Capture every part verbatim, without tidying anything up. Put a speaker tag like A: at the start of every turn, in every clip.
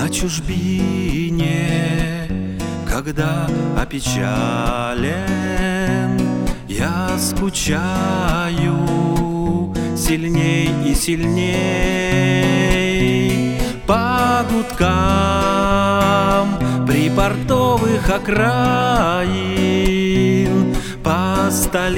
A: На чужбине, когда опечален, я скучаю сильней и сильней по гудкам припортовых окраин, по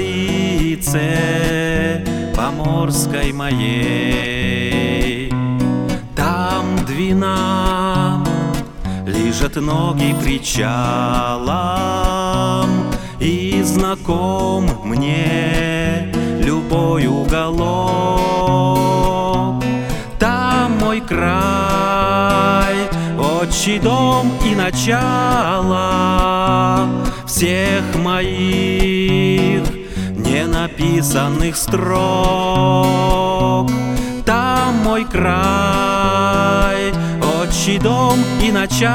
A: столице поморской моей. Там двина лижет ноги причалом, и знаком мне любой уголок. Там мой край, отчий дом и начало всех моих ненаписанных строк. Там мой край, отчий дом и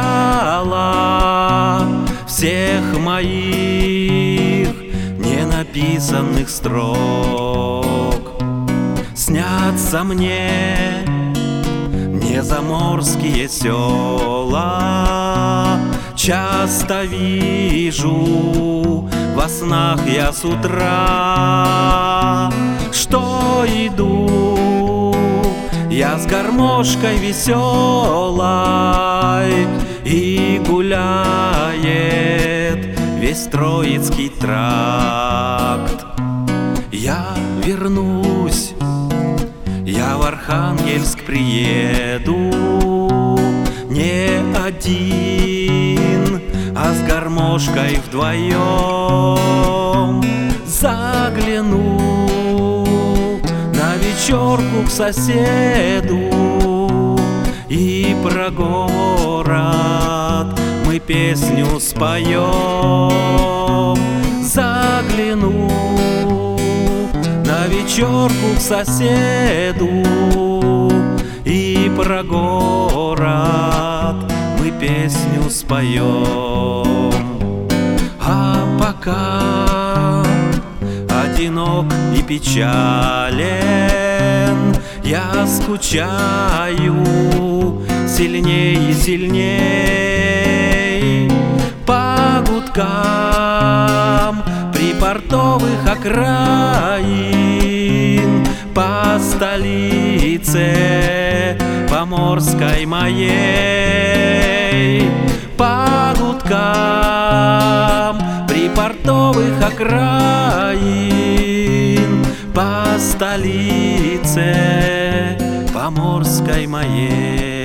A: начало всех моих ненаписанных строк. Снятся мне незаморские села, часто вижу во снах я с утра, что иду я с гармошкой веселой, и гуляет весь Троицкий тракт. Я вернусь, я в Архангельск приеду не один, а с гармошкой вдвоем. Загляну на вечерку к соседу, и про город мы песню споем. Загляну на вечерку к соседу, и про город мы песню споем. А пока одинок и печален, я скучаю сильней и сильней по гудкам припортовых окраин, по столице поморской моей, по гудкам припортовых окраин, по столице поморской моей.